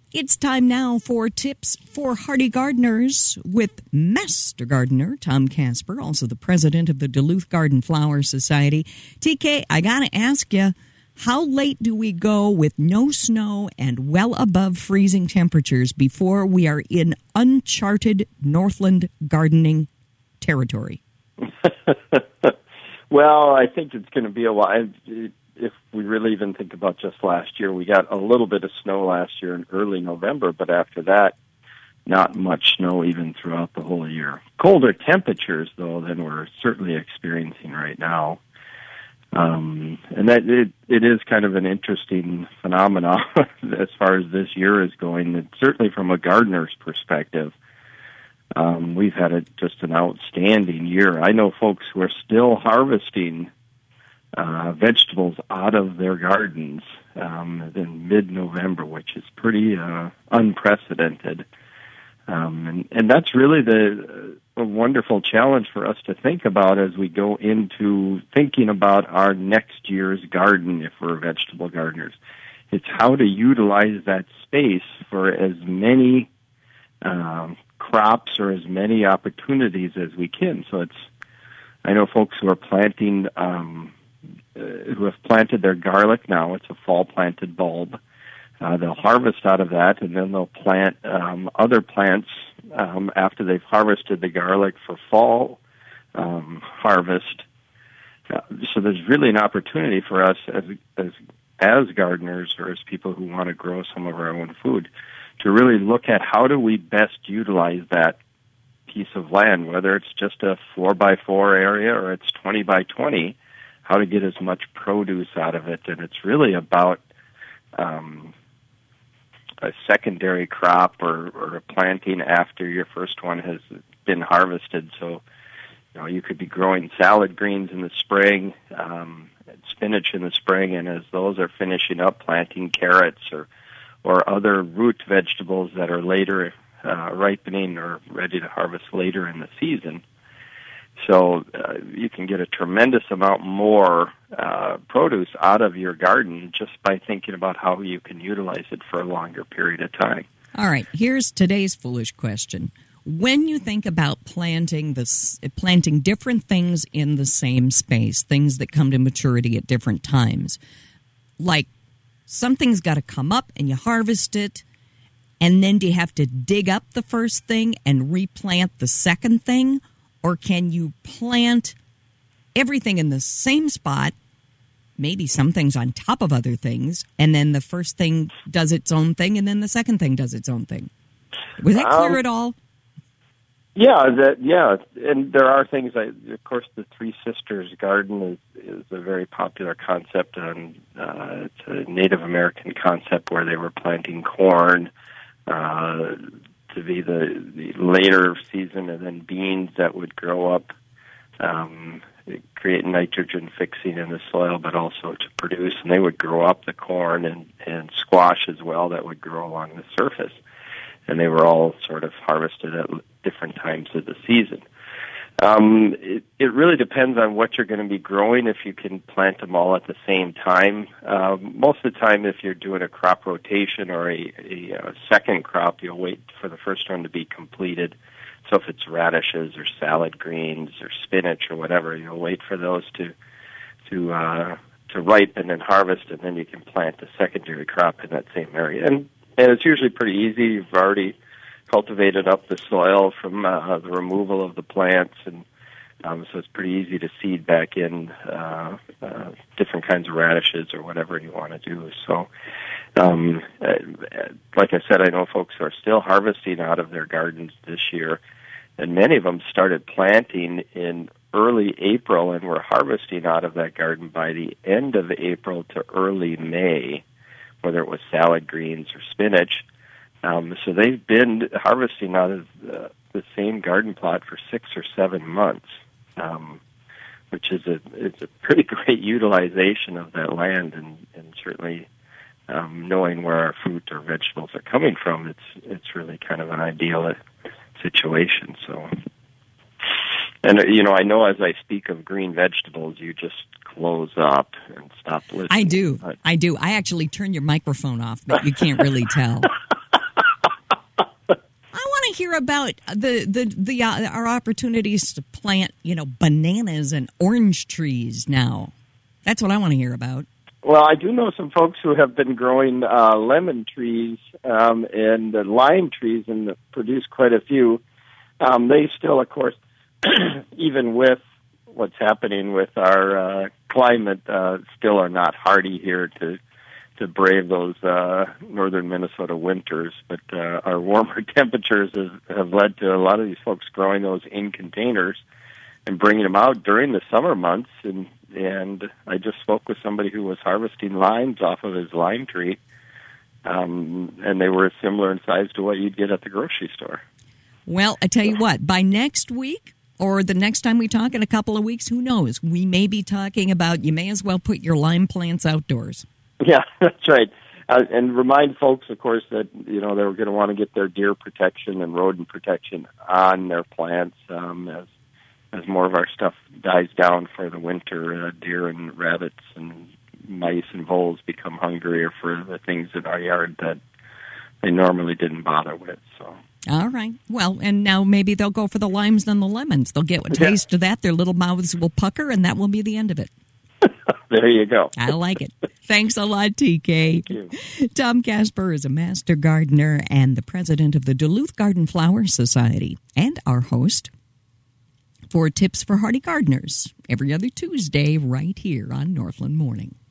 It's time now for Tips for Hardy Gardeners with Master Gardener Tom Casper, also the president of the Duluth Garden Flower Society. TK, I got to ask you, how late do we go with no snow and well above freezing temperatures before we are in uncharted Northland gardening territory? Well, I think it's going to be a while. If we really even think about just last year, we got a little bit of snow last year in early November, but after that, not much snow even throughout the whole year. Colder temperatures, though, than we're certainly experiencing right now. And that it is kind of an interesting phenomenon as far as this year is going. And certainly from a gardener's perspective, we've had just an outstanding year. I know folks who are still harvesting vegetables out of their gardens in mid-November, which is pretty unprecedented. And that's really a wonderful challenge for us to think about as we go into thinking about our next year's garden if we're vegetable gardeners. It's how to utilize that space for as many crops or as many opportunities as we can. So I know folks who are planting who have planted their garlic now. It's a fall-planted bulb. They'll harvest out of that, and then they'll plant other plants after they've harvested the garlic for fall harvest. So there's really an opportunity for us as gardeners or as people who want to grow some of our own food to really look at how do we best utilize that piece of land, whether it's just a 4x4 area or it's 20x20, how to get as much produce out of it. And it's really about a secondary crop or a planting after your first one has been harvested. So, you could be growing salad greens in the spring, spinach in the spring, and as those are finishing up, planting carrots or other root vegetables that are later ripening or ready to harvest later in the season. So you can get a tremendous amount more produce out of your garden just by thinking about how you can utilize it for a longer period of time. All right, here's today's foolish question. When you think about planting different things in the same space, things that come to maturity at different times, like something's got to come up and you harvest it, and then do you have to dig up the first thing and replant the second thing? Or can you plant everything in the same spot, maybe some things on top of other things, and then the first thing does its own thing, and then the second thing does its own thing? Was that clear at all? Yeah, and there are things. Of course, the Three Sisters Garden is a very popular concept, and it's a Native American concept where they were planting corn to be the later season, and then beans that would grow up, create nitrogen fixing in the soil, but also to produce. And they would grow up the corn and squash as well that would grow along the surface. And they were all sort of harvested at different times of the season. It really depends on what you're going to be growing, if you can plant them all at the same time. Most of the time, if you're doing a crop rotation or a second crop, you'll wait for the first one to be completed. So if it's radishes or salad greens or spinach or whatever, you'll wait for those to ripen and harvest, and then you can plant the secondary crop in that same area. And it's usually pretty easy. You've already cultivated up the soil from the removal of the plants, and so it's pretty easy to seed back in different kinds of radishes or whatever you want to do. So, like I said, I know folks who are still harvesting out of their gardens this year, and many of them started planting in early April and were harvesting out of that garden by the end of April to early May, whether it was salad greens or spinach. So they've been harvesting out of the same garden plot for 6 or 7 months, which is a pretty great utilization of that land, and certainly knowing where our fruit or vegetables are coming from, it's really kind of an ideal situation. So, and I know as I speak of green vegetables, you just close up and stop listening. I do. I actually turn your microphone off, but you can't really tell. hear about our opportunities to plant, bananas and orange trees now. That's what I want to hear about. Well, I do know some folks who have been growing lemon trees and lime trees and produce quite a few. They still, of course, even with what's happening with our climate, still are not hardy here to brave those northern Minnesota winters. But our warmer temperatures have led to a lot of these folks growing those in containers and bringing them out during the summer months. And I just spoke with somebody who was harvesting limes off of his lime tree, and they were similar in size to what you'd get at the grocery store. Well, I tell you what, by next week or the next time we talk in a couple of weeks, who knows? We may be talking about you may as well put your lime plants outdoors. Yeah, that's right. And remind folks, of course, that they're going to want to get their deer protection and rodent protection on their plants as more of our stuff dies down for the winter. Deer and rabbits and mice and voles become hungrier for the things in our yard that they normally didn't bother with. So. All right. Well, and now maybe they'll go for the limes and the lemons. They'll get a taste of that. Their little mouths will pucker, and that will be the end of it. There you go. I like it. Thanks a lot, TK. Thank you. Tom Casper is a master gardener and the president of the Duluth Garden Flower Society, and our host for Tips for Hardy Gardeners every other Tuesday right here on Northland Morning.